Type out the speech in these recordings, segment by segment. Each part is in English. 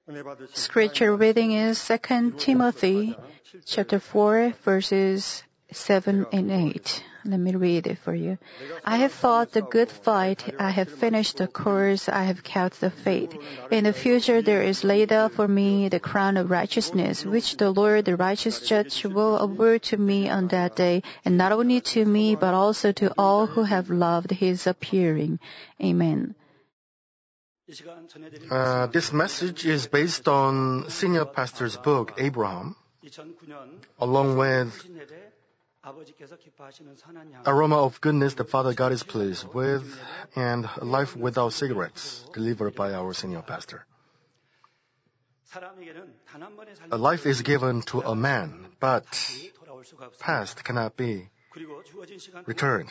Scripture reading is 2 Timothy chapter 4, verses 7 and 8. Let me read it for you. I have fought the good fight. I have finished the course. I have kept the faith. In the future there is laid up for me the crown of righteousness, which the Lord, the righteous judge, will award to me on that day, and not only to me, but also to all who have loved his appearing. Amen. This message is based on Senior Pastor's book, Abraham, along with Aroma of Goodness that Father God is pleased with, and Life Without Cigarettes, delivered by our Senior Pastor. A life is given to a man, but past cannot be returned.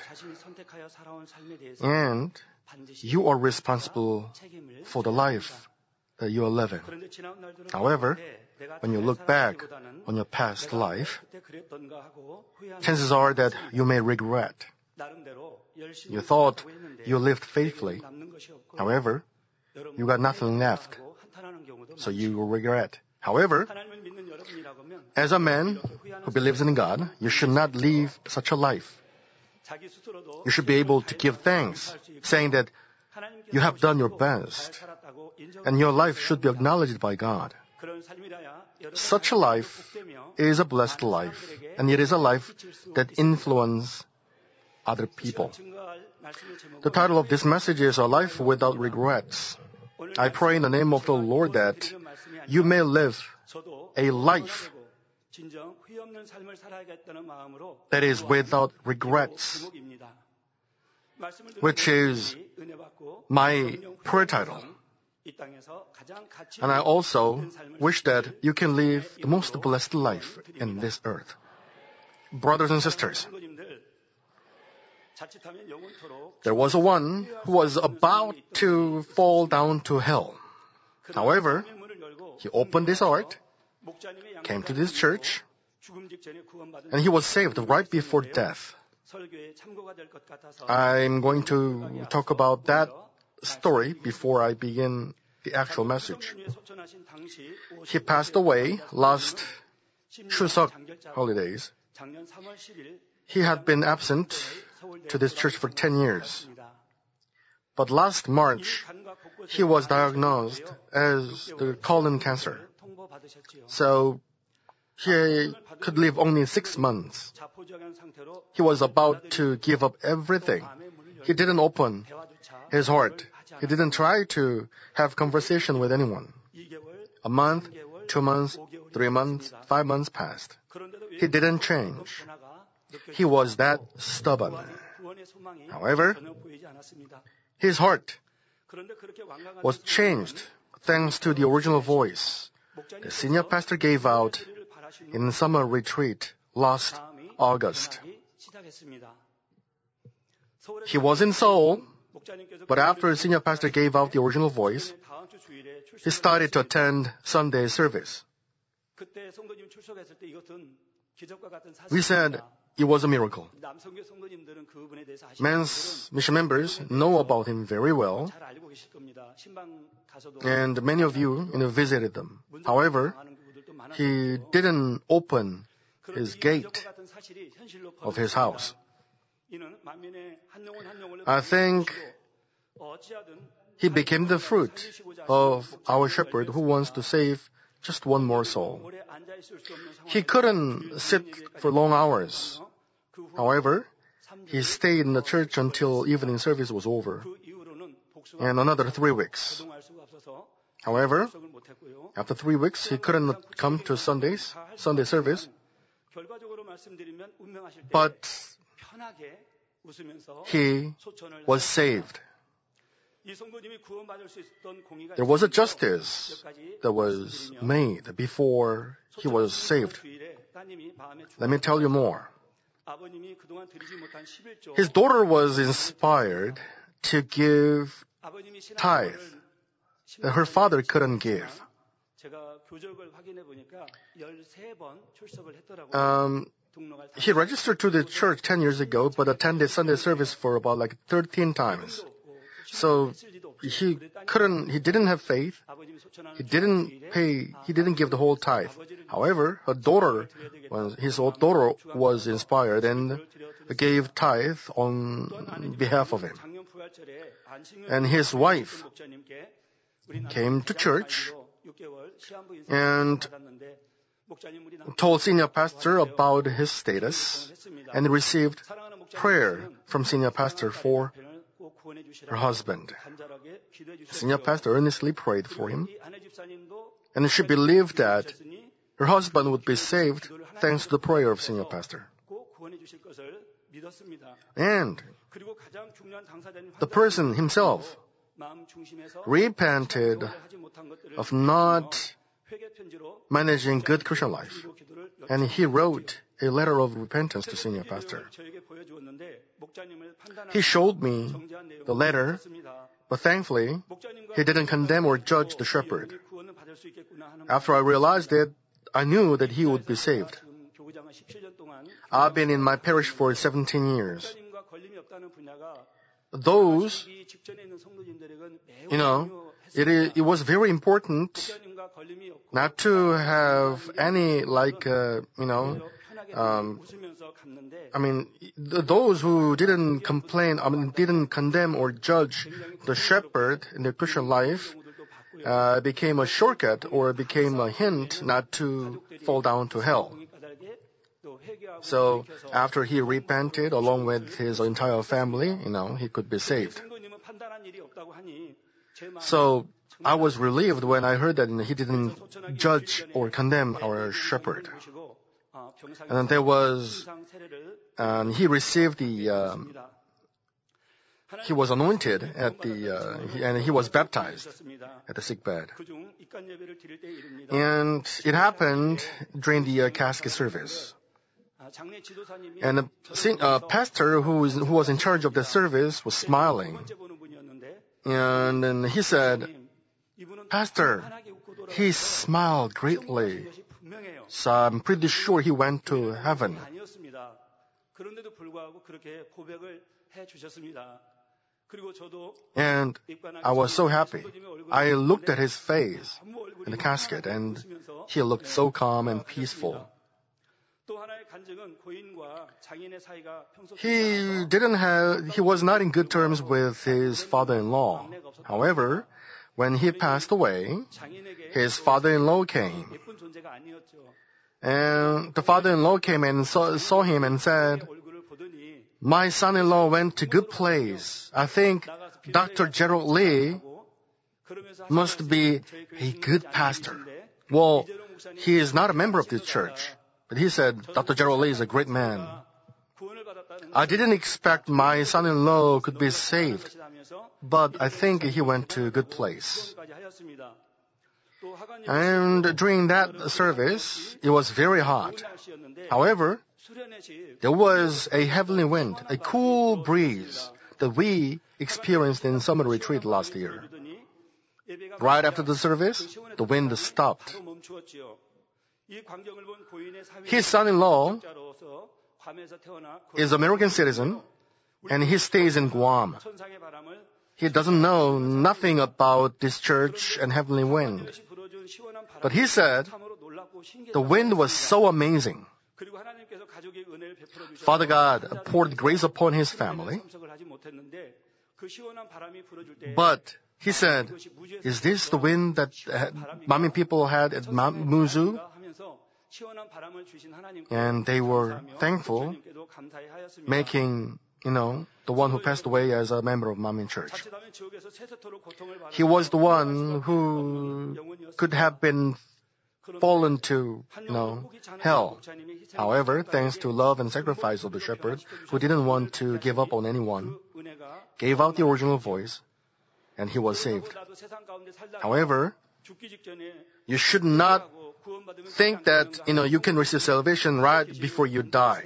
And you are responsible for the life that you are living. However, when you look back on your past life, chances are that you may regret. You thought you lived faithfully. However, you got nothing left, so you will regret. However, as a man who believes in God, you should not live such a life. You should be able to give thanks, saying that you have done your best, and your life should be acknowledged by God. Such a life is a blessed life, and it is a life that influences other people. The title of this message is A Life Without Regrets. I pray in the name of the Lord that you may live a life that is without regrets, which is my prayer title. And I also wish that you can live the most blessed life in this earth. Brothers and sisters, there was one who was about to fall down to hell. However, he opened his heart, came to this church, and he was saved right before death. I'm going to talk about that story before I begin the actual message. He passed away last Chuseok holidays. He had been absent to this church for 10 years. But last March, he was diagnosed as the colon cancer. So he could live only 6 months. He was about to give up everything. He didn't open his heart. He didn't try to have conversation with anyone. A month, 2 months, 3 months, 5 months passed. He didn't change. He was that stubborn. However, his heart was changed thanks to the original voice the senior pastor gave out in summer retreat last August. He was in Seoul, but after the senior pastor gave out the original voice, he started to attend Sunday service. We said it was a miracle. Men's mission members know about him very well, and many of you visited them. However, he didn't open his gate of his house. I think he became the fruit of our shepherd who wants to save just one more soul. He couldn't sit for long hours. However, he stayed in the church until evening service was over, and another 3 weeks. However, after 3 weeks, he couldn't come to Sunday service, but he was saved. There was a justice that was made before he was saved. Let me tell you more. His daughter was inspired to give tithe that her father couldn't give. He registered to the church 10 years ago, but attended Sunday service for about 13 times. So he didn't have faith. he didn't give the whole tithe. However, his daughter was inspired and gave tithe on behalf of him. And his wife came to church and told senior pastor about his status and received prayer from senior pastor for her husband. Senior pastor earnestly prayed for him, and she believed that her husband would be saved thanks to the prayer of senior pastor. And the person himself repented of not managing good Christian life, and he wrote a letter of repentance to senior pastor. He showed me the letter, but thankfully, he didn't condemn or judge the shepherd. After I realized it, I knew that he would be saved. I've been in my parish for 17 years. Those, it was very important not to have any those who didn't complain, didn't condemn or judge the shepherd in their Christian life, became a shortcut or became a hint not to fall down to hell. So after he repented along with his entire family, he could be saved. So I was relieved when I heard that he didn't judge or condemn our shepherd. And then he received he was anointed and he was baptized at the sickbed. And it happened during the casket service. And the pastor who was in charge of the service was smiling. And then he said, "Pastor, he smiled greatly, so I'm pretty sure he went to heaven." And I was so happy. I looked at his face in the casket, and he looked so calm and peaceful. He was not in good terms with his father-in-law. However, when he passed away, his father-in-law came. And the father-in-law came and saw him and said, "My son-in-law went to good place. I think Dr. Gerald Lee must be a good pastor." Well, he is not a member of this church. But he said, "Dr. Gerald Lee is a great man. I didn't expect my son-in-law could be saved, but I think he went to a good place." And during that service, it was very hot. However, there was a heavenly wind, a cool breeze that we experienced in summer retreat last year. Right after the service, the wind stopped. His son-in-law is an American citizen, and he stays in Guam. He doesn't know nothing about this church and heavenly wind. But he said the wind was so amazing. Father God poured grace upon his family. But he said, "Is this the wind that Manmin people had at Mount Muzu?" And they were thankful, making, the one who passed away as a member of Manmin Church. He was the one who could have been fallen to, hell. However, thanks to love and sacrifice of the shepherd, who didn't want to give up on anyone, gave out the original voice, and he was saved. However, you should not think that, you can receive salvation right before you die.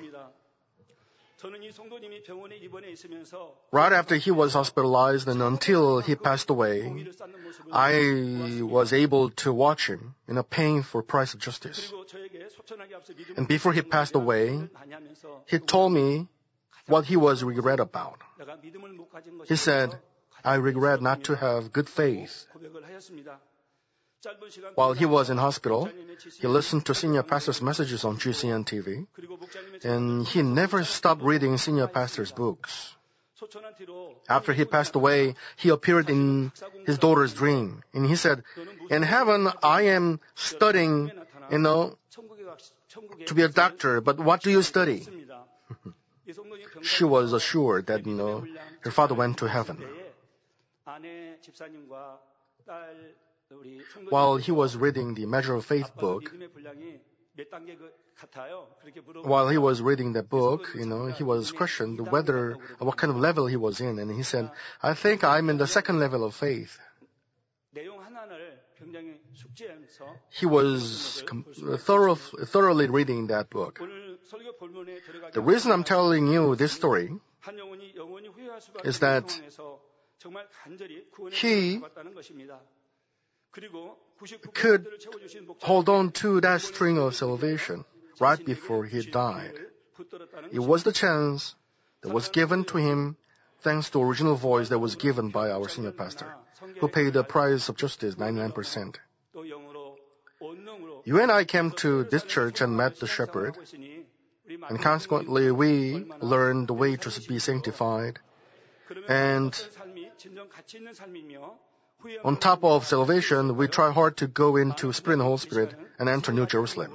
Right after he was hospitalized and until he passed away, I was able to watch him, paying for price of justice. And before he passed away, he told me what he was regret about. He said, "I regret not to have good faith." While he was in hospital, he listened to senior pastor's messages on GCN TV, and he never stopped reading senior pastor's books. After he passed away, he appeared in his daughter's dream, and he said, "In heaven, I am studying, to be a doctor, but what do you study?" She was assured that, her father went to heaven. While he was reading the Measure of Faith book, he was questioned what kind of level he was in, and he said, "I think I'm in the second level of faith." He was thoroughly reading that book. The reason I'm telling you this story is that he could hold on to that string of salvation right before he died. It was the chance that was given to him thanks to original voice that was given by our senior pastor, who paid the price of justice, 99%. You and I came to this church and met the shepherd, and consequently we learned the way to be sanctified. And on top of salvation, we try hard to go into Spirit and Holy Spirit and enter New Jerusalem.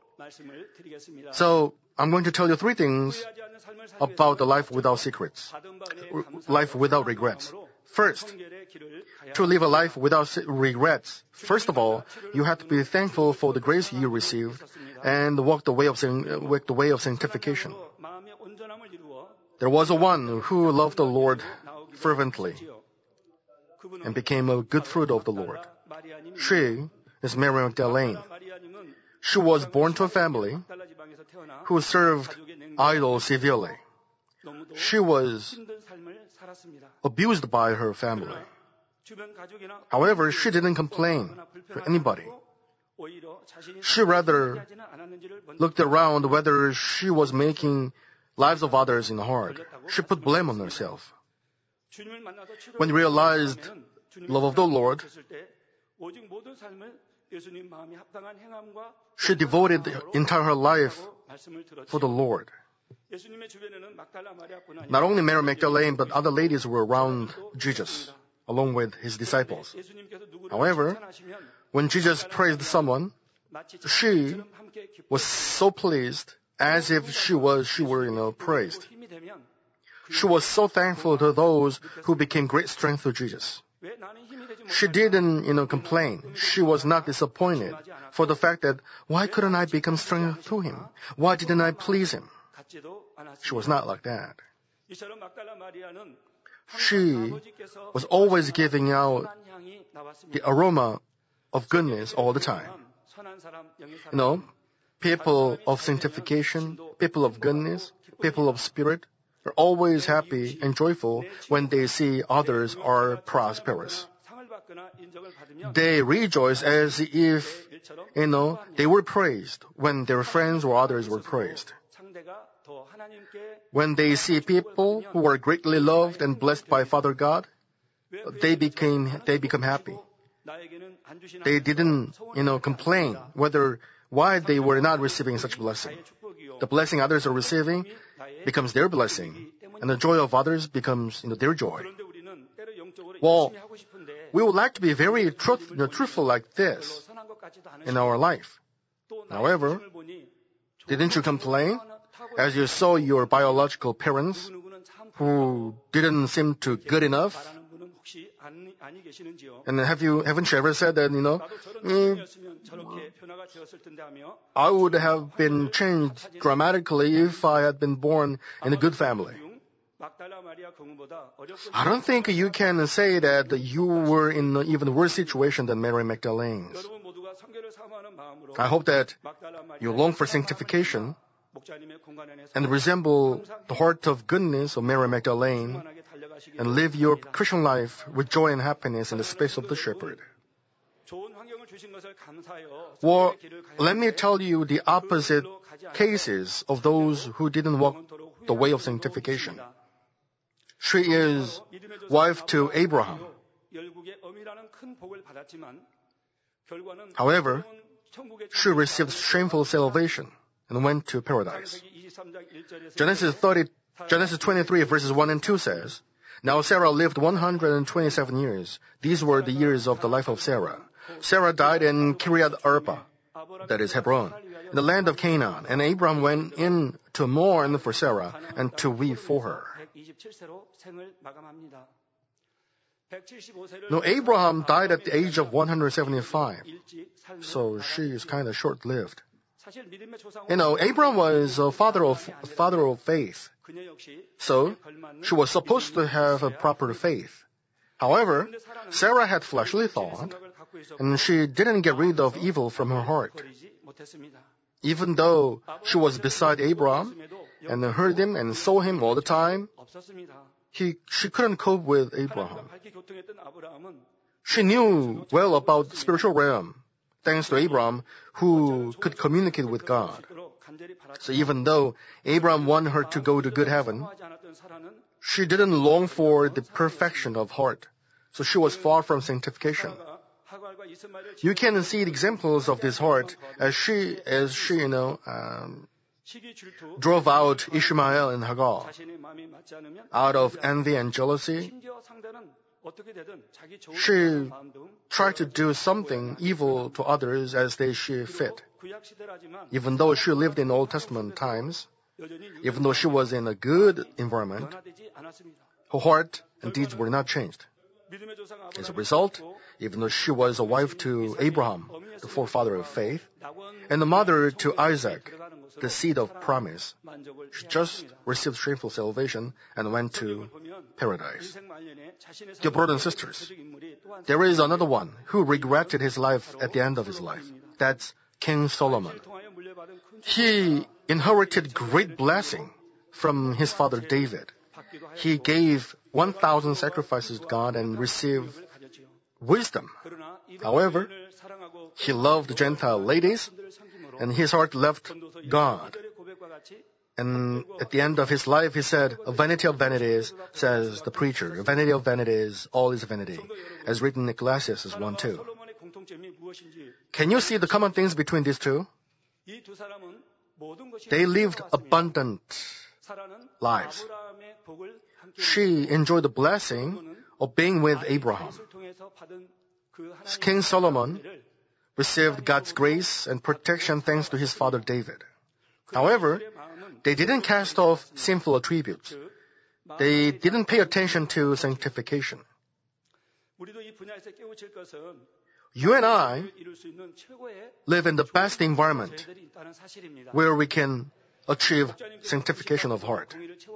So, I'm going to tell you 3 things about the life without secrets, life without regrets. First, to live a life without regrets, first of all, you have to be thankful for the grace you received and walk the way of sanctification. There was one who loved the Lord fervently and became a good fruit of the Lord. She is Mary Magdalene. She was born to a family who served idols severely. She was abused by her family. However, she didn't complain to anybody. She rather looked around whether she was making lives of others in hard. She put blame on herself. When realized love of the Lord, she devoted the entire life for the Lord. Not only Mary Magdalene, but other ladies were around Jesus, along with his disciples. However, when Jesus praised someone, she was so pleased as if she were praised. She was so thankful to those who became great strength to Jesus. She didn't, complain. She was not disappointed for the fact that, why couldn't I become strength to him? Why didn't I please him? She was not like that. She was always giving out the aroma of goodness all the time. People of sanctification, people of goodness, people of spirit are always happy and joyful when they see others are prosperous. They rejoice as if, they were praised when their friends or others were praised. When they see people who are greatly loved and blessed by Father God, they become happy. They didn't, complain why they were not receiving such blessing. The blessing others are receiving becomes their blessing, and the joy of others becomes, their joy. Well, we would like to be very truthful like this in our life. However, didn't you complain as you saw your biological parents who didn't seem to good enough? And haven't you ever said that, I would have been changed dramatically if I had been born in a good family? I don't think you can say that you were in an even worse situation than Mary Magdalene's. I hope that you long for sanctification and resemble the heart of goodness of Mary Magdalene and live your Christian life with joy and happiness in the space of the shepherd. Well, let me tell you the opposite cases of those who didn't walk the way of sanctification. She is wife to Abraham. However, she received shameful salvation and went to paradise. Genesis 23 verses 1 and 2 says, Now Sarah lived 127 years. These were the years of the life of Sarah. Sarah died in Kiriath Arba, that is Hebron, in the land of Canaan, and Abraham went in to mourn for Sarah and to weep for her. Now, Abraham died at the age of 175, so she is kind of short-lived. Abraham was a father of faith, so she was supposed to have a proper faith. However, Sarah had fleshly thought, and she didn't get rid of evil from her heart. Even though she was beside Abraham and heard him and saw him all the time, she couldn't cope with Abraham. She knew well about the spiritual realm, thanks to Abraham, who could communicate with God. So even though Abraham wanted her to go to good heaven, she didn't long for the perfection of heart. So she was far from sanctification. You can see the examples of this heart as she drove out Ishmael and Hagar out of envy and jealousy. She tried to do something evil to others as they see fit. Even though she lived in Old Testament times, even though she was in a good environment, her heart and deeds were not changed. As a result, even though she was a wife to Abraham, the forefather of faith, and the mother to Isaac, the seed of promise, she just received shameful salvation and went to paradise. Dear brothers and sisters, there is another one who regretted his life at the end of his life. That's King Solomon. He inherited great blessing from his father David. He gave 1,000 sacrifices to God and received wisdom. However, he loved Gentile ladies, and his heart left God. And at the end of his life, he said, "A vanity of vanities," says the preacher. "A vanity of vanities, all is vanity," as written in Ecclesiastes 1:2. Can you see the common things between these two? They lived abundant lives. She enjoyed the blessing of being with Abraham. King Solomon received God's grace and protection thanks to his father David. However, they didn't cast off sinful attributes. They didn't pay attention to sanctification. You and I live in the best environment where we can achieve sanctification of heart.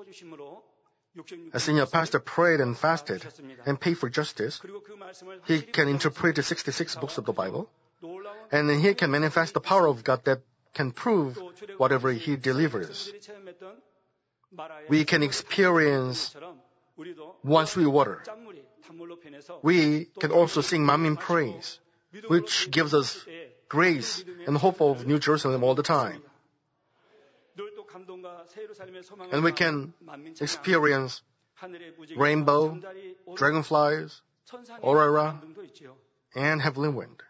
A senior pastor prayed and fasted and paid for justice. He can interpret the 66 books of the Bible, and he can manifest the power of God that can prove whatever he delivers. We can experience one sweet water. We can also sing Manmin praise, which gives us grace and hope of New Jerusalem all the time. And we can experience rainbow, dragonflies, aurora, and heavenly wind.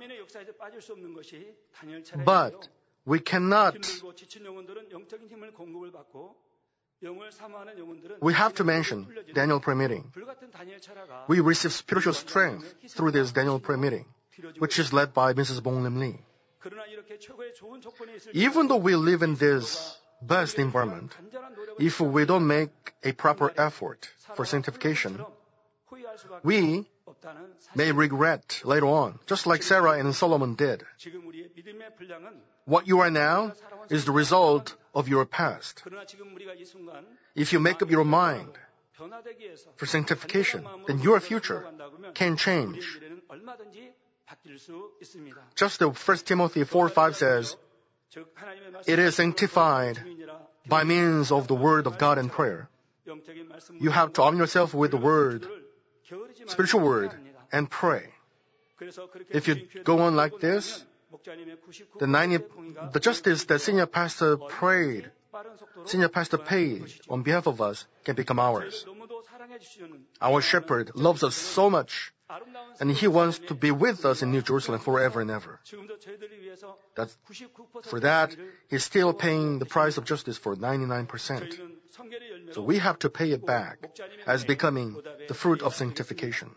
But we have to mention Daniel prayer meeting. We receive spiritual strength through this Daniel prayer meeting, which is led by Mrs. Bong Lim Lee. Even though we live in this best environment, if we don't make a proper effort for sanctification, we may regret later on, just like Sarah and Solomon did. What you are now is the result of your past. If you make up your mind for sanctification, then your future can change. Just as 1 Timothy 4:5 says, it is sanctified by means of the word of God and prayer. You have to arm yourself with the word, spiritual word, and pray. If you go on like this, the justice that senior pastor prayed Senior pastor paid on behalf of us can become ours. Our shepherd loves us so much, and he wants to be with us in New Jerusalem forever and ever. For that, he's still paying the price of justice for 99%. So we have to pay it back as becoming the fruit of sanctification.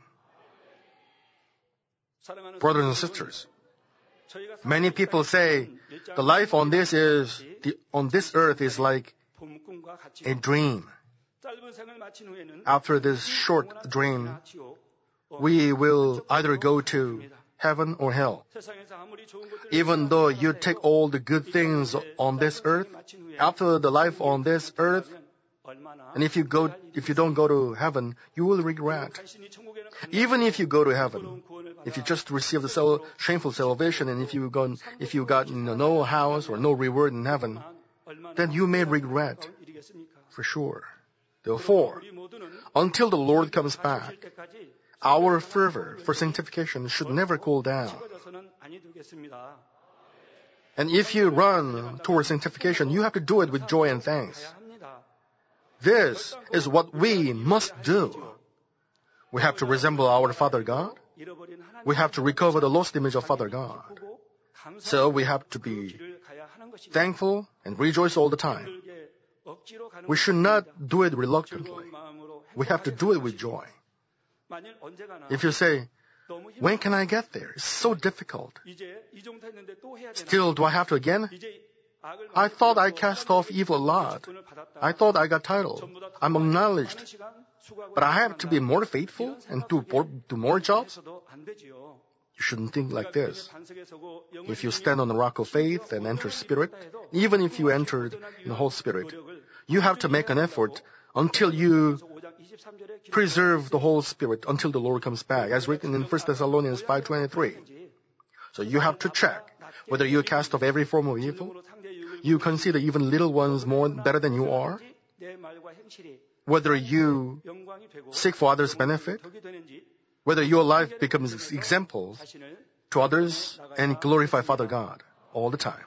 Brothers and sisters, many people say the life on this earth is like a dream. After this short dream, we will either go to heaven or hell. Even though you take all the good things on this earth, after the life on this earth, and if you don't go to heaven, you will regret. Even if you go to heaven, if you just receive the shameful salvation, and if you got no house or no reward in heaven, then you may regret for sure. Therefore, until the Lord comes back, our fervor for sanctification should never cool down. And if you run towards sanctification, you have to do it with joy and thanks. This is what we must do. We have to resemble our Father God. We have to recover the lost image of Father God. So we have to be thankful and rejoice all the time. We should not do it reluctantly. We have to do it with joy. If you say, when can I get there? It's so difficult. Still, do I have to again? I thought I cast off evil a lot. I thought I got title. I'm acknowledged. But I have to be more faithful and do more jobs? You shouldn't think like this. If you stand on the rock of faith and enter Spirit, even if you entered in the whole Spirit, you have to make an effort until you preserve the whole Spirit until the Lord comes back, as written in 1 Thessalonians 5:23. So you have to check whether you cast off every form of evil, you consider even little ones better than you are, whether you seek for others' benefit, whether your life becomes example to others and glorify Father God all the time.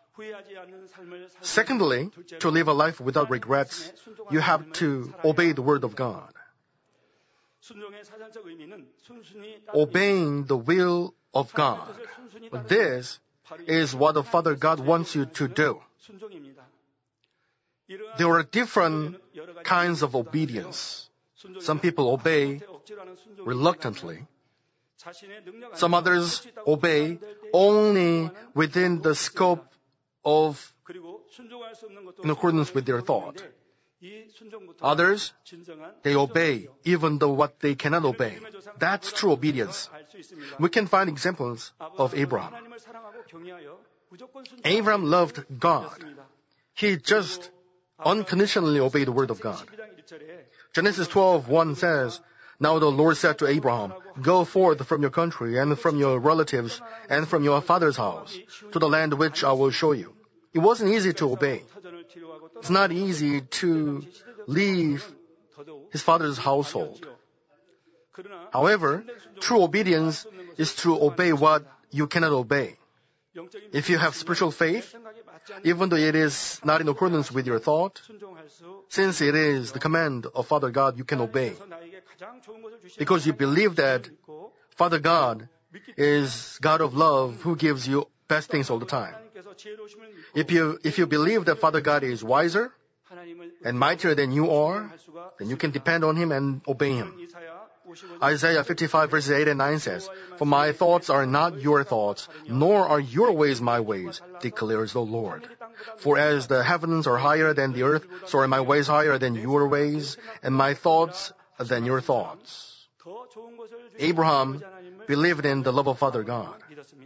Secondly, to live a life without regrets, you have to obey the Word of God. Obeying the will of God. This is what the Father God wants you to do. There are different kinds of obedience. Some people obey reluctantly. Some others obey only within the scope of in accordance with their thought. Others, they obey even though what they cannot obey. That's true obedience. We can find examples of Abraham. Abraham loved God. He just unconditionally obeyed the word of God. Genesis 12:1 says, "Now the Lord said to Abraham, go forth from your country and from your relatives and from your father's house to the land which I will show you." It wasn't easy to obey. It's not easy to leave his father's household. However, true obedience is to obey what you cannot obey. If you have spiritual faith, even though it is not in accordance with your thought, since it is the command of Father God, you can obey. Because you believe that Father God is God of love who gives you best things all the time. If you believe that Father God is wiser and mightier than you are, then you can depend on Him and obey Him. Isaiah 55 verses 8 and 9 says, "For my thoughts are not your thoughts, nor are your ways my ways, declares the Lord. For as the heavens are higher than the earth, so are my ways higher than your ways, and my thoughts than your thoughts." Abraham believed in the love of Father God.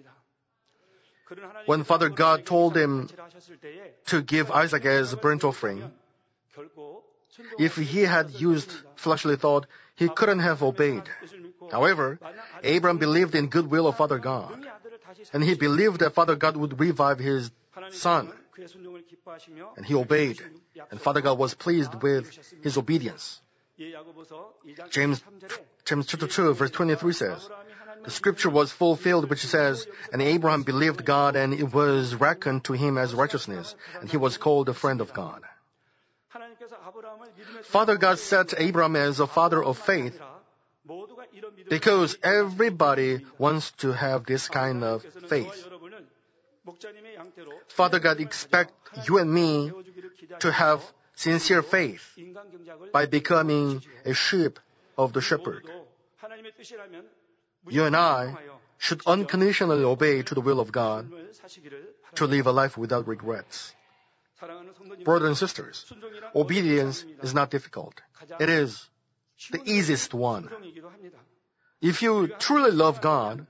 When Father God told him to give Isaac as a burnt offering, if he had used fleshly thought, he couldn't have obeyed. However, Abraham believed in goodwill of Father God, and he believed that Father God would revive his son, and he obeyed, and Father God was pleased with his obedience. James chapter 2 verse 23 says, the scripture was fulfilled which says, and Abraham believed God and it was reckoned to him as righteousness, and he was called a friend of God. Father God set Abraham as a father of faith because everybody wants to have this kind of faith. Father God expects you and me to have sincere faith by becoming a sheep of the shepherd. You and I should unconditionally obey to the will of God to live a life without regrets. Brothers and sisters, obedience is not difficult. It is the easiest one. If you truly love God,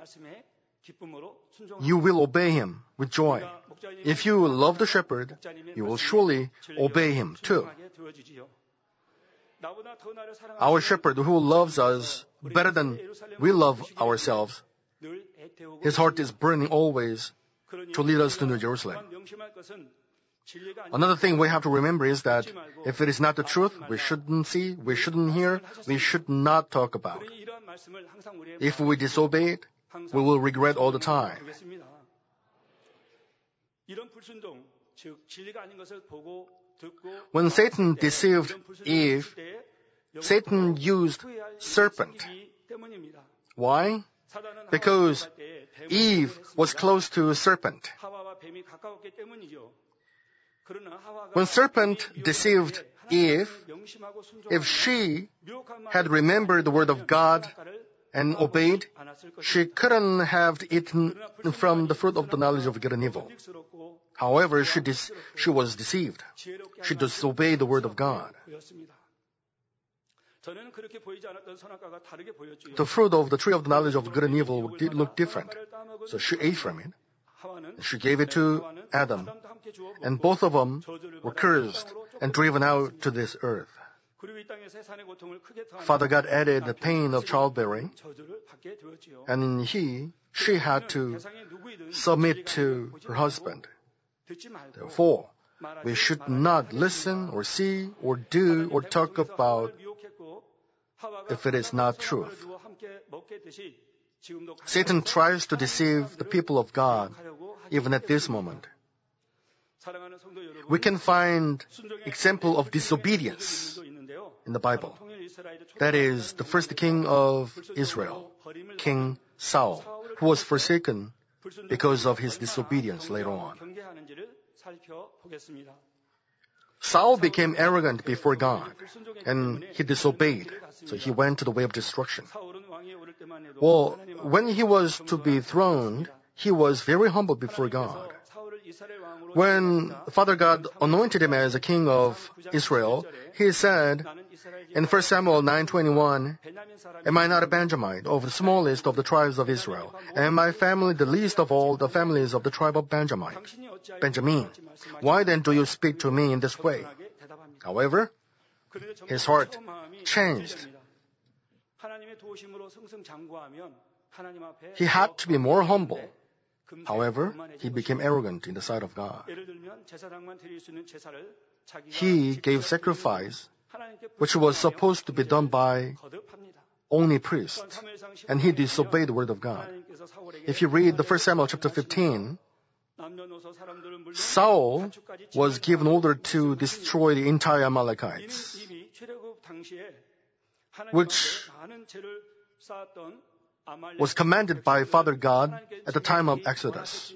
you will obey Him with joy. If you love the shepherd, you will surely obey Him too. Our shepherd who loves us better than we love ourselves, his heart is burning always to lead us to New Jerusalem. Another thing we have to remember is that if it is not the truth, we shouldn't see, we shouldn't hear, we should not talk about. If we disobey it, we will regret all the time. When Satan deceived Eve, Satan used serpent. Why? Because Eve was close to a serpent. When serpent deceived Eve, if she had remembered the word of God and obeyed, she couldn't have eaten from the fruit of the knowledge of good and evil. However, she was deceived. She disobeyed the word of God. The fruit of the tree of the knowledge of good and evil did look different. So she ate from it. She gave it to Adam. And both of them were cursed and driven out to this earth. Father God added the pain of childbearing, and she had to submit to her husband. Therefore, we should not listen or see or do or talk about if it is not truth. Satan tries to deceive the people of God even at this moment. We can find example of disobedience in the Bible. That is the first king of Israel, King Saul, who was forsaken because of his disobedience later on. Saul became arrogant before God, and he disobeyed, so he went to the way of destruction. Well, when he was to be throned, he was very humble before God. When Father God anointed him as a king of Israel, he said in 1 Samuel 9:21, "Am I not a Benjamite, of the smallest of the tribes of Israel? And my family the least of all the families of the tribe of Benjamin? Why then do you speak to me in this way?" However, his heart changed. He had to be more humble. However, he became arrogant in the sight of God. He gave sacrifice, which was supposed to be done by only priests, and he disobeyed the word of God. If you read the 1 Samuel chapter 15, Saul was given order to destroy the entire Amalekites, which was commanded by Father God at the time of Exodus.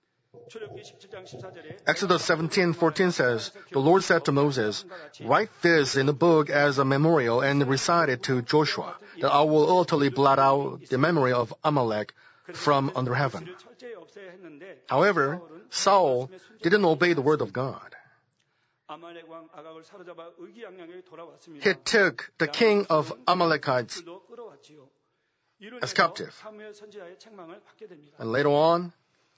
Exodus 17:14 says, "The Lord said to Moses, write this in a book as a memorial and recite it to Joshua, that I will utterly blot out the memory of Amalek from under heaven." However, Saul didn't obey the word of God. He took the king of Amalekites as captive. And later on,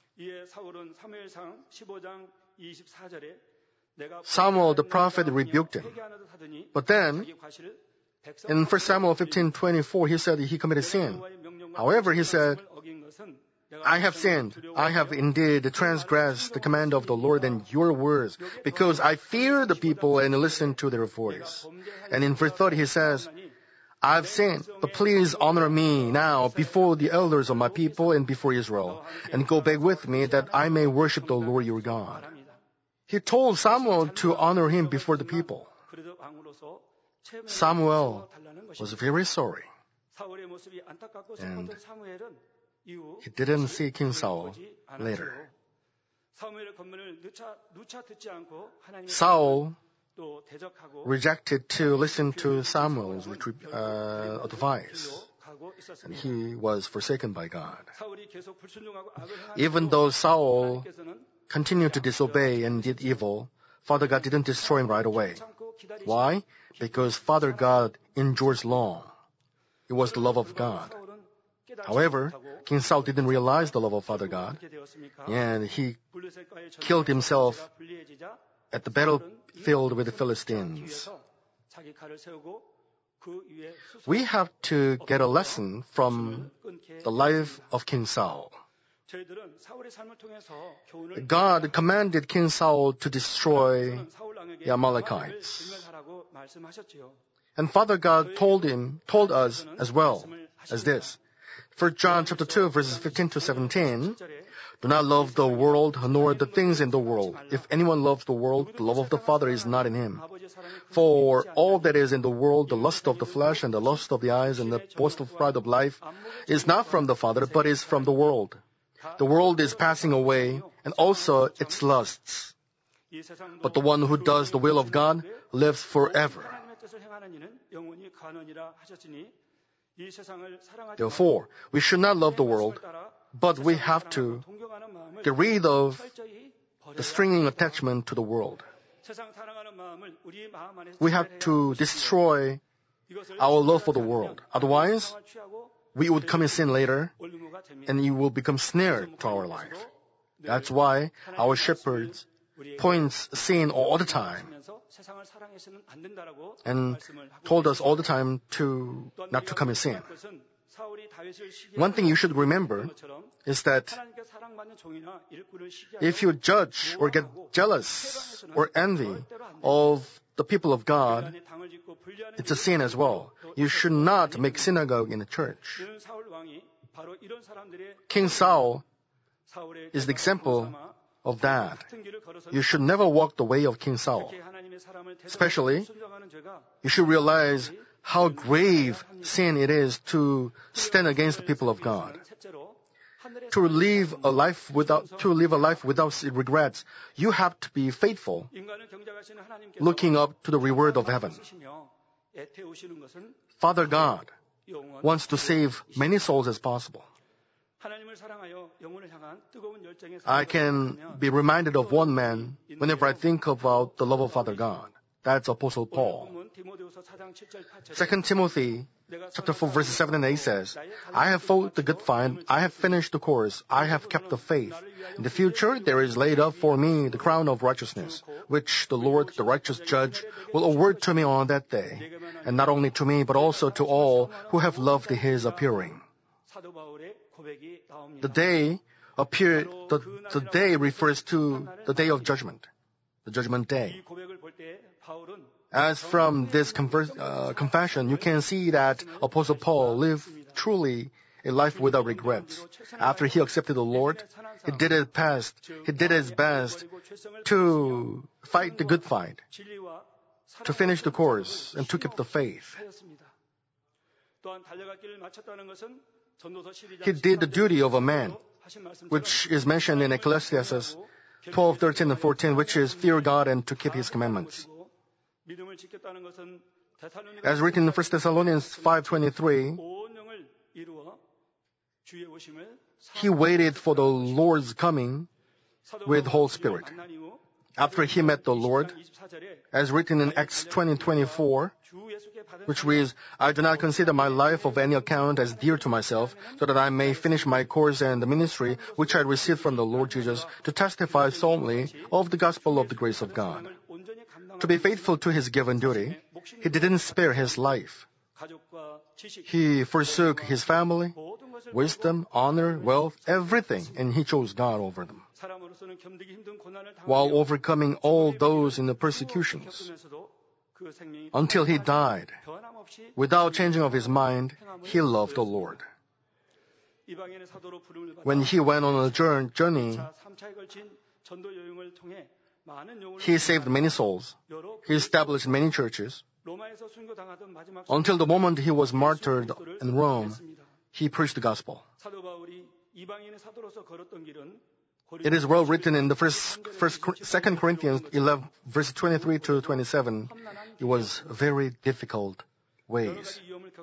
Samuel the prophet rebuked him. But then, in 1 Samuel 15:24, he said he committed sin. However, he said, "I have sinned. I have indeed transgressed the command of the Lord and your words, because I fear the people and listen to their voice." And in verse 30, he says, I've sinned, but please honor me now before the elders of my people and before Israel, and go back with me that I may worship the Lord your God. He told Samuel to honor him before the people. Samuel was very sorry, and he didn't see King Saul later. Saul rejected to listen to Samuel's advice, and he was forsaken by God. Even though Saul continued to disobey and did evil, Father God didn't destroy him right away. Why? Because Father God endures long. It was the love of God. However, King Saul didn't realize the love of Father God, and he killed himself at the battlefield with the Philistines. We have to get a lesson from the life of King Saul. God commanded King Saul to destroy the Amalekites. And Father God told us as well as this. 1 John chapter 2, verses 15 to 17, do not love the world nor the things in the world. If anyone loves the world, the love of the Father is not in him. For all that is in the world, the lust of the flesh and the lust of the eyes and the boastful pride of life, is not from the Father, but is from the world. The world is passing away, and also its lusts. But the one who does the will of God lives forever. Therefore, we should not love the world, but we have to get rid of the stringing attachment to the world. We have to destroy our love for the world. Otherwise, we would commit sin later, and it will become snare to our life. That's why our shepherds points sin all the time and told us all the time not to commit sin. One thing you should remember is that if you judge or get jealous or envy of the people of God, it's a sin as well. You should not make synagogue in a church. King Saul is the example of that. You should never walk the way of King Saul. Especially, you should realize how grave sin it is to stand against the people of God. To live a life without regrets, you have to be faithful, looking up to the reward of heaven. Father God wants to save many souls as possible. I can be reminded of one man whenever I think about the love of Father God. That's Apostle Paul. 2 Timothy chapter 4, verses 7 and 8 says, I have fought the good fight, I have finished the course, I have kept the faith. In the future there is laid up for me the crown of righteousness, which the Lord, the righteous judge, will award to me on that day, and not only to me, but also to all who have loved his appearing. The day refers to the day of judgment, the judgment day. As from this confession, you can see that Apostle Paul lived truly a life without regrets. After he accepted the Lord, he did his best to fight the good fight, to finish the course, and to keep the faith. He did the duty of a man, which is mentioned in Ecclesiastes 12, 13, and 14, which is fear God and to keep his commandments. As written in 1 Thessalonians 5:23, he waited for the Lord's coming with whole spirit. After he met the Lord, as written in Acts 20:24, which reads, I do not consider my life of any account as dear to myself, so that I may finish my course and the ministry which I received from the Lord Jesus, to testify solemnly of the gospel of the grace of God. To be faithful to his given duty, he didn't spare his life. He forsook his family, wisdom, honor, wealth, everything, and he chose God over them. While overcoming all those in the persecutions, until he died. Without changing of his mind, he loved the Lord. When he went on a journey, he saved many souls. He established many churches. Until the moment he was martyred in Rome, he preached the gospel. It is well written in the 2 Corinthians 11, verse 23 to 27. It was very difficult ways.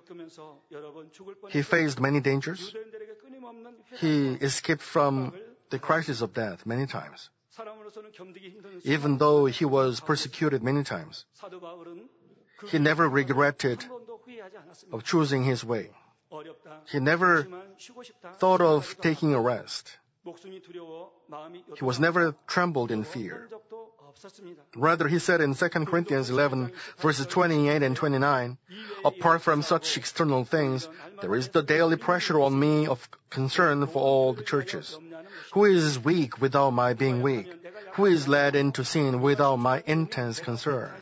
He faced many dangers. He escaped from the crisis of death many times. Even though he was persecuted many times, he never regretted of choosing his way. He never thought of taking a rest. He was never trembled in fear. Rather, he said in 2 Corinthians 11, verses 28 and 29, apart from such external things, there is the daily pressure on me of concern for all the churches. Who is weak without my being weak? Who is led into sin without my intense concern?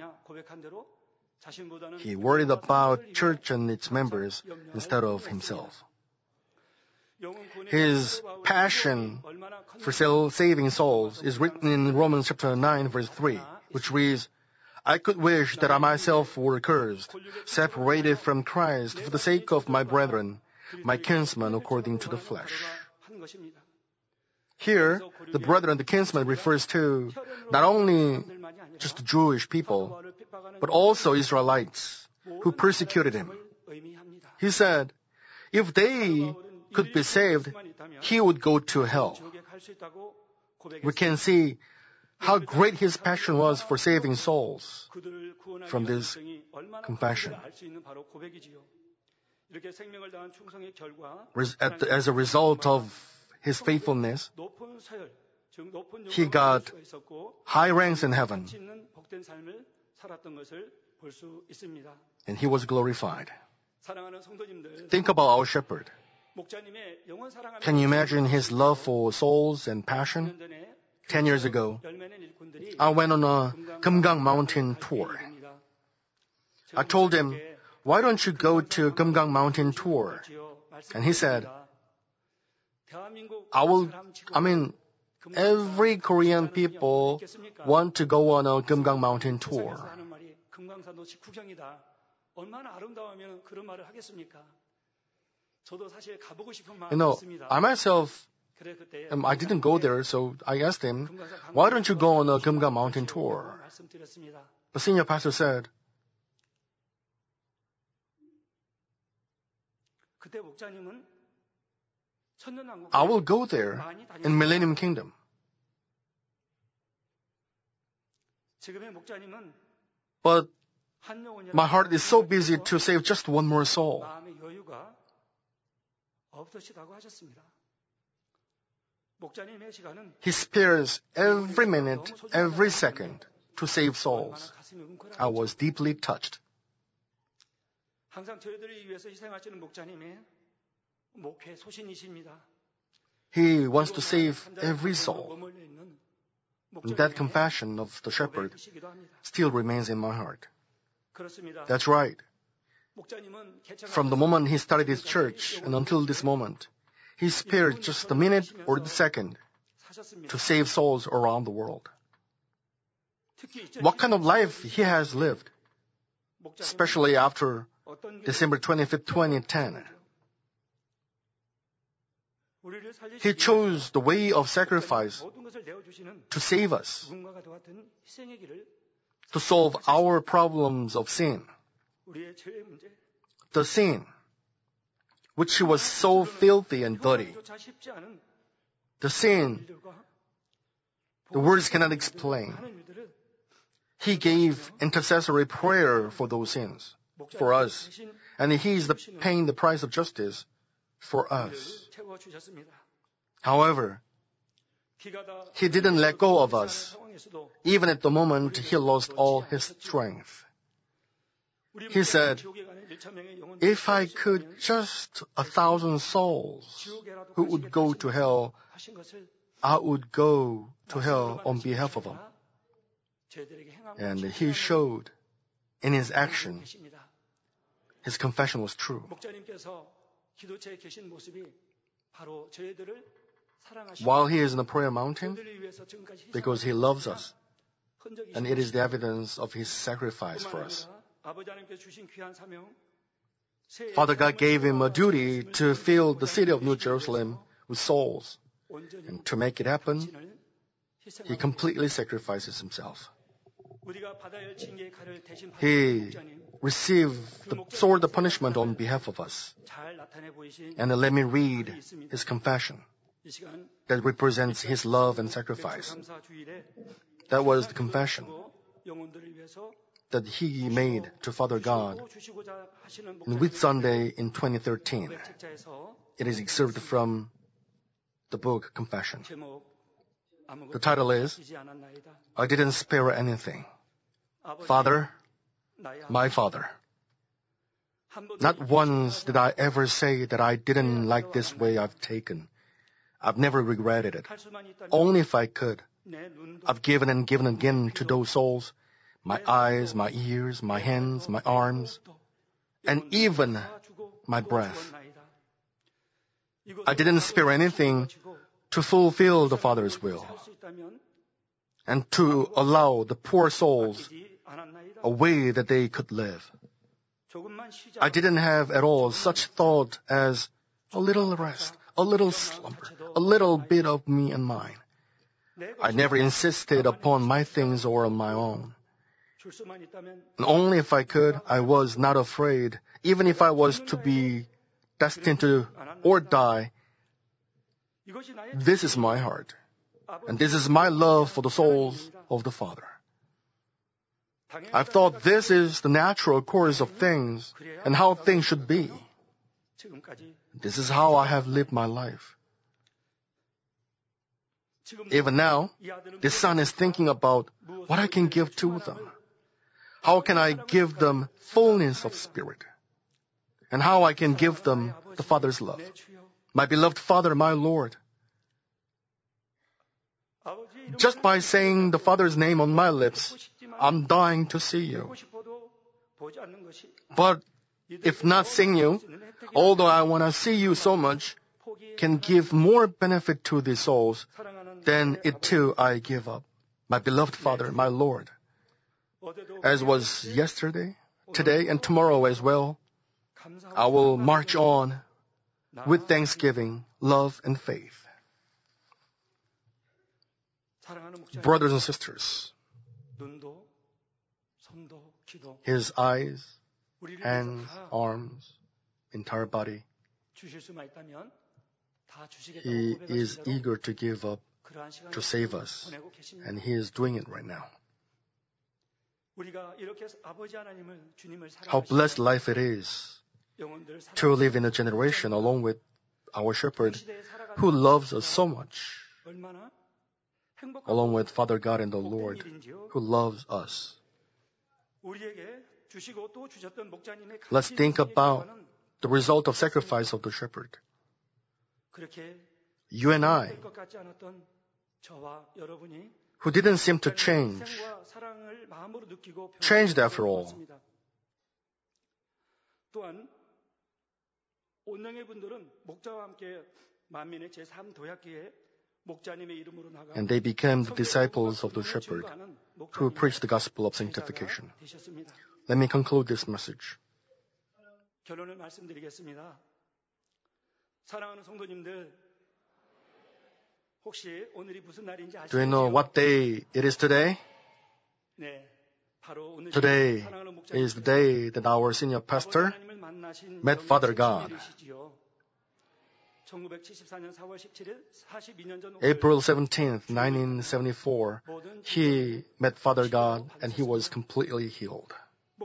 He worried about church and its members instead of himself. His passion for saving souls is written in Romans chapter 9, verse 3, which reads, I could wish that I myself were cursed, separated from Christ for the sake of my brethren, my kinsmen according to the flesh. Here, the brethren, the kinsmen, refers to not only just the Jewish people, but also Israelites who persecuted him. He said, if they could be saved, he would go to hell. We can see how great his passion was for saving souls from this confession. As a result of his faithfulness, he got high ranks in heaven, and he was glorified. Think about our shepherd. Can you imagine his love for souls and passion? 10 years ago, I went on a Geumgang Mountain tour. I told him, why don't you go to Geumgang Mountain tour? And he said, every Korean people want to go on a Geumgang Mountain tour. I myself, I didn't go there, so I asked him, why don't you go on a Geumgang Mountain tour? The senior pastor said, I will go there in Millennium Kingdom. But my heart is so busy to save just one more soul. He spares every minute, every second to save souls. I was deeply touched. He wants to save every soul. And that compassion of the shepherd still remains in my heart. That's right. From the moment he started his church and until this moment, he spared just a minute or the second to save souls around the world. What kind of life he has lived, especially after December 25th, 2010. He chose the way of sacrifice to save us, to solve our problems of sin. The sin, which was so filthy and dirty. The sin, the words cannot explain. He gave intercessory prayer for those sins, for us. And he is paying the price of justice for us. However, he didn't let go of us. Even at the moment he lost all his strength. He said, if I could just 1,000 souls who would go to hell, I would go to hell on behalf of them. And he showed in his action, his confession was true. While he is in the prayer mountain, because he loves us, and it is the evidence of his sacrifice for us. Father God gave him a duty to fill the city of New Jerusalem with souls. And to make it happen, he completely sacrifices himself. He received the sword of punishment on behalf of us. And let me read his confession that represents his love and sacrifice. That was the confession that he made to Father God on Whitsunday in 2013. It is excerpted from the book Confession. The title is, I didn't spare anything. Father, my Father. Not once did I ever say that I didn't like this way I've taken. I've never regretted it. Only if I could. I've given and given again to those souls, my eyes, my ears, my hands, my arms, and even my breath. I didn't spare anything to fulfill the Father's will and to allow the poor souls a way that they could live. I didn't have at all such thought as a little rest, a little slumber, a little bit of me and mine. I never insisted upon my things or on my own. And only if I could, I was not afraid, even if I was to be destined to or die. This is my heart, and this is my love for the souls of the Father. I've thought this is the natural course of things and how things should be. This is how I have lived my life. Even now, the son is thinking about what I can give to them. How can I give them fullness of spirit? And how I can give them the Father's love. My beloved Father, my Lord. Just by saying the Father's name on my lips, I'm dying to see you. But if not seeing you, although I want to see you so much, can give more benefit to the souls, then it too I give up. My beloved Father, my Lord. As was yesterday, today, and tomorrow as well, I will march on with thanksgiving, love, and faith. Brothers and sisters, his eyes, hands, arms, entire body, he is eager to give up to save us, and he is doing it right now. How blessed life it is to live in a generation along with our shepherd who loves us so much, along with Father God and the Lord who loves us. Let's think about the result of sacrifice of the shepherd. You and I, who didn't seem to change, changed after all. And they became the disciples of the shepherd who preached the gospel of sanctification. Let me conclude this message. Do you know what day it is today? Today is the day that our senior pastor met Father God. April 17th, 1974, he met Father God and he was completely healed.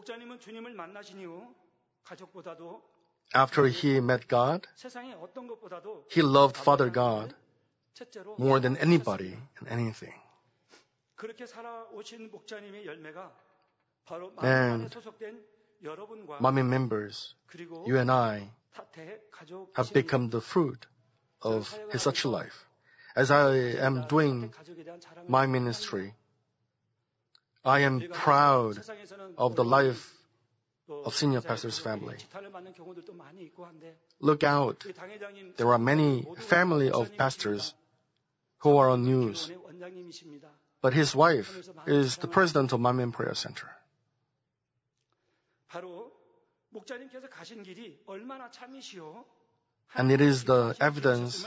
After he met God, he loved Father God more than anybody and anything. And Mommy members, you and I have become the fruit of his such life. As I am doing my ministry, I am proud of the life of senior pastor's family. Look out. There are many family of pastors who are on news. But his wife is the president of Manmin Prayer Center. And it is the evidence,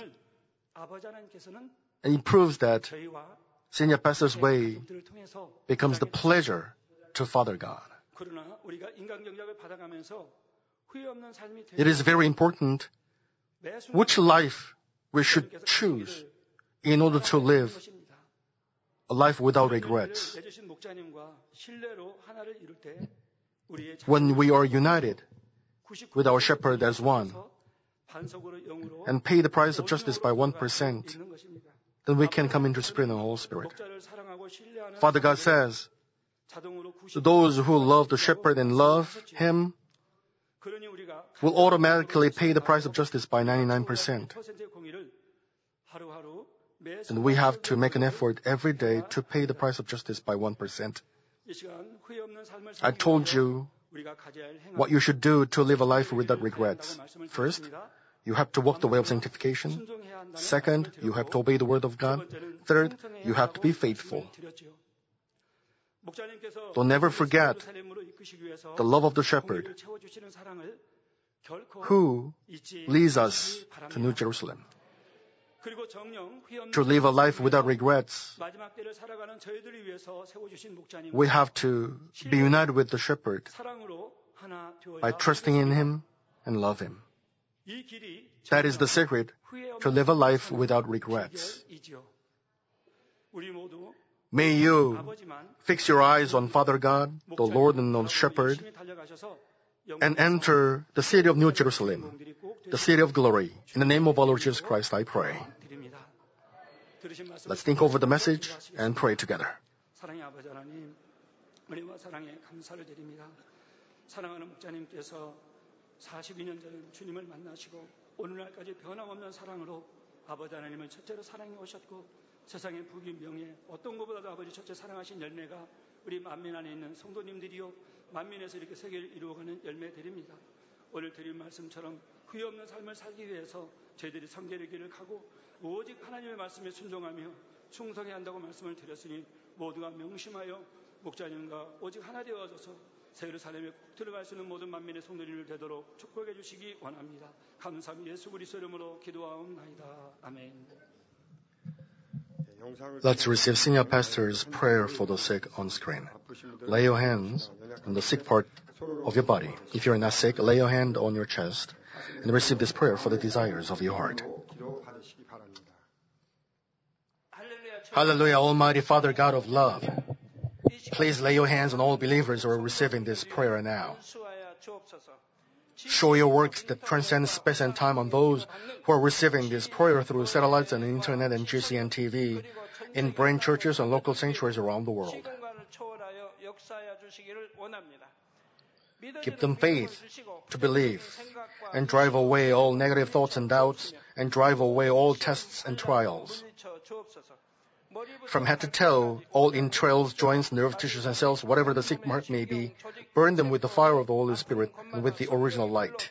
and it proves that senior pastor's way becomes the pleasure to Father God. It is very important which life we should choose in order to live a life without regrets. When we are united with our shepherd as one and pay the price of justice by 1%, then we can come into Spirit and Holy Spirit. Father God says, those who love the shepherd and love him will automatically pay the price of justice by 99%. And we have to make an effort every day to pay the price of justice by 1%. I told you what you should do to live a life without regrets. First, you have to walk the way of sanctification. Second, you have to obey the word of God. Third, you have to be faithful. Don't never forget the love of the shepherd who leads us to New Jerusalem. To live a life without regrets, we have to be united with the shepherd by trusting in him and love him. That is the secret to live a life without regrets. May you fix your eyes on Father God, the Lord and the Shepherd, and enter the city of New Jerusalem, the city of glory. In the name of our Lord Jesus Christ, I pray. Let's think over the message and pray together. 사랑하는 목자님께서 42년 전 주님을 만나시고 오늘날까지 변함없는 사랑으로 아버지 하나님을 첫째로 사랑해 오셨고 세상의 부귀 명예 어떤 것보다도 아버지 첫째 사랑하신 열매가 우리 만민 안에 있는 성도님들이요 만민에서 이렇게 세계를 이루어가는 열매 드립니다. 오늘 드린 말씀처럼 후회 없는 삶을 살기 위해서 저희들이 성결의 길을 가고 오직 하나님의 말씀에 순종하며 충성해야 한다고 말씀을 드렸으니 모두가 명심하여 목자님과 오직 하나 되어져서 새 예루살렘에 꼭 들어갈 수 있는 모든 만민의 성도님을 되도록 축복해 주시기 원합니다. 감사합니다. 예수 그리스도 이름으로 기도하옵나이다. 아멘. Let's receive Senior Pastor's prayer for the sick on screen. Lay your hands on the sick part of your body. If you're not sick, lay your hand on your chest and receive this prayer for the desires of your heart. Hallelujah, Almighty Father, God of love. Please lay your hands on all believers who are receiving this prayer now. Show your works that transcend space and time on those who are receiving this prayer through satellites and internet and GCN TV in brain churches and local sanctuaries around the world. Give them faith to believe and drive away all negative thoughts and doubts and drive away all tests and trials. From head to toe, all entrails, joints, nerve tissues and cells, whatever the sick heart may be, burn them with the fire of the Holy Spirit and with the original light.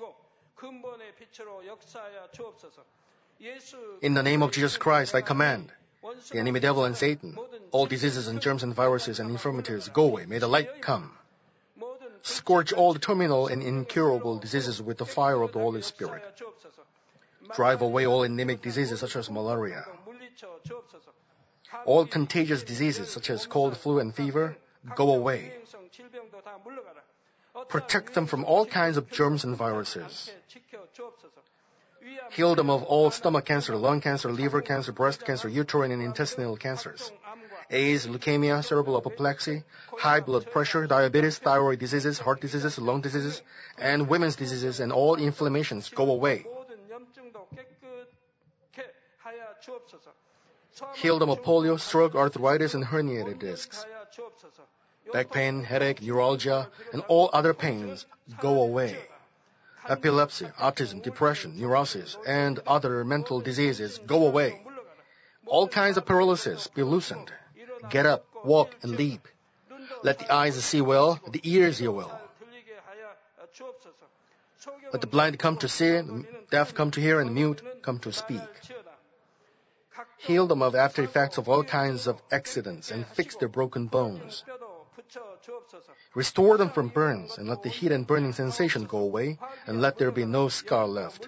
In the name of Jesus Christ, I command the enemy devil and Satan, all diseases and germs and viruses and infirmities, go away. May the light come. Scorch all the terminal and incurable diseases with the fire of the Holy Spirit. Drive away all endemic diseases such as malaria. All contagious diseases such as cold, flu, and fever, go away. Protect them from all kinds of germs and viruses. Heal them of all stomach cancer, lung cancer, liver cancer, breast cancer, uterine and intestinal cancers, AIDS, leukemia, cerebral apoplexy, high blood pressure, diabetes, thyroid diseases, heart diseases, lung diseases, and women's diseases, and all inflammations go away. Heal them of polio, stroke, arthritis, and herniated discs. Back pain, headache, neuralgia, and all other pains go away. Epilepsy, autism, depression, neurosis, and other mental diseases go away. All kinds of paralysis be loosened. Get up, walk, and leap. Let the eyes see well, the ears hear well. Let the blind come to see, the deaf come to hear, and the mute come to speak. Heal them of after effects of all kinds of accidents and fix their broken bones. Restore them from burns and let the heat and burning sensation go away and let there be no scar left.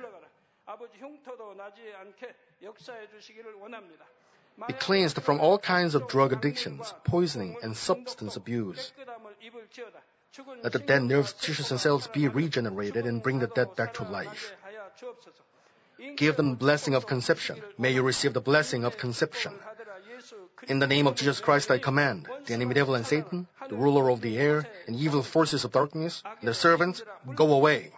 Be cleansed from all kinds of drug addictions, poisoning, and substance abuse. Let the dead nerves, tissues, and cells be regenerated and bring the dead back to life. Give them the blessing of conception. May you receive the blessing of conception. In the name of Jesus Christ, I command the enemy devil and Satan, the ruler of the air, and evil forces of darkness, and their servants, go away.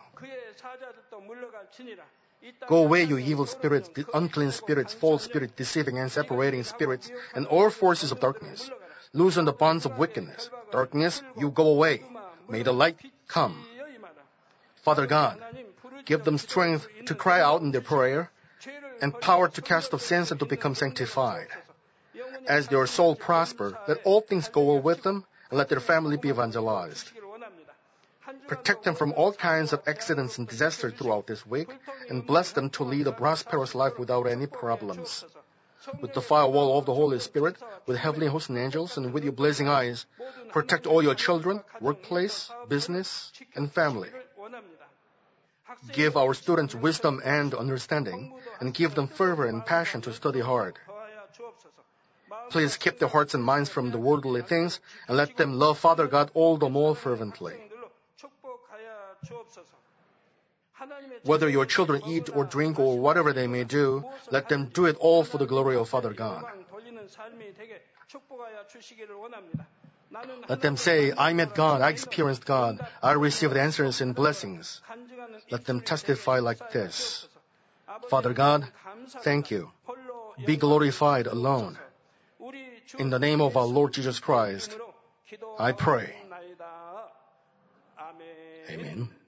Go away, you evil spirits, unclean spirits, false spirits, deceiving and separating spirits, and all forces of darkness. Loosen the bonds of wickedness. Darkness, you go away. May the light come. Father God, give them strength to cry out in their prayer, and power to cast off sins and to become sanctified. As their soul prosper, let all things go well with them, and let their family be evangelized. Protect them from all kinds of accidents and disasters throughout this week, and bless them to lead a prosperous life without any problems. With the firewall of the Holy Spirit, with heavenly hosts and angels, and with your blazing eyes, protect all your children, workplace, business, and family. Give our students wisdom and understanding, and give them fervor and passion to study hard. Please keep their hearts and minds from the worldly things, and let them love Father God all the more fervently. Whether your children eat or drink or whatever they may do, let them do it all for the glory of Father God. Let them say, I met God, I experienced God, I received answers and blessings. Let them testify like this. Father God, thank you. Be glorified alone. In the name of our Lord Jesus Christ, I pray. Amen.